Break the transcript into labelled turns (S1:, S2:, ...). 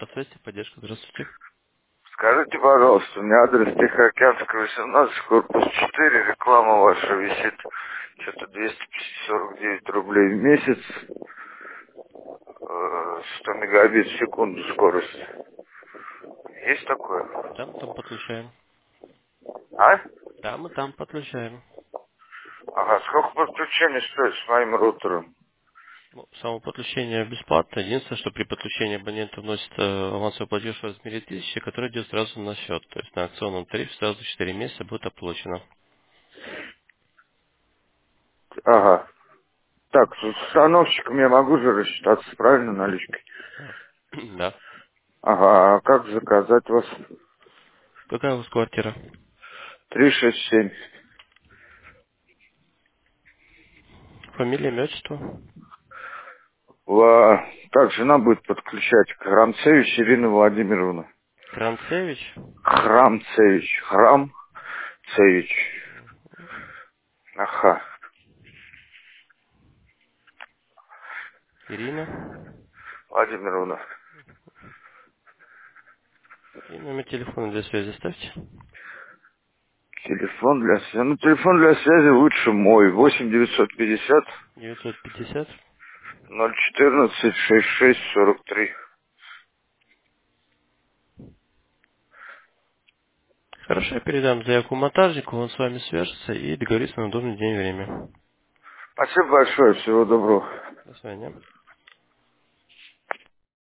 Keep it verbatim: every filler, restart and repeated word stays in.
S1: Здравствуйте, поддержка, здравствуйте.
S2: Скажите, пожалуйста, у меня адрес Тихоокеанская, восемнадцать, корпус четыре, реклама ваша висит, что-то двести сорок девять рублей в месяц, э, сто мегабит в секунду скорость. Есть такое?
S1: Да, мы там подключаем.
S2: А?
S1: Да, мы там подключаем.
S2: Ага, сколько подключений стоит с моим рутером?
S1: Ну, само подключение бесплатно. Единственное, что при подключении абонента вносит э, авансовый платеж в размере тысячи, который идет сразу на счет. То есть на акционном тарифе сразу четыре месяца будет оплачено.
S2: Ага. Так, с установщиком я могу же рассчитаться, правильно, наличкой?
S1: А, Да.
S2: Ага, а как заказать вас?
S1: Какая у вас квартира?
S2: Три шесть семь.
S1: Фамилия, имя, отчество?
S2: Ла... Так, жена будет подключать. Храмцевич Ирина Владимировна.
S1: Кранцевич?
S2: Храмцевич. Храмцевич. Ага.
S1: Ирина?
S2: Владимировна.
S1: И номер телефона для связи ставьте.
S2: Телефон для связи. Ну, телефон для связи лучше мой. восемь девятьсот пятьдесят
S1: девятьсот пятьдесят.
S2: ноль четырнадцать шестьдесят шесть сорок три.
S1: Хорошо, я передам заявку монтажнику, он с вами свяжется и договорится на удобный день и время.
S2: Спасибо большое. Всего доброго.
S1: До свидания.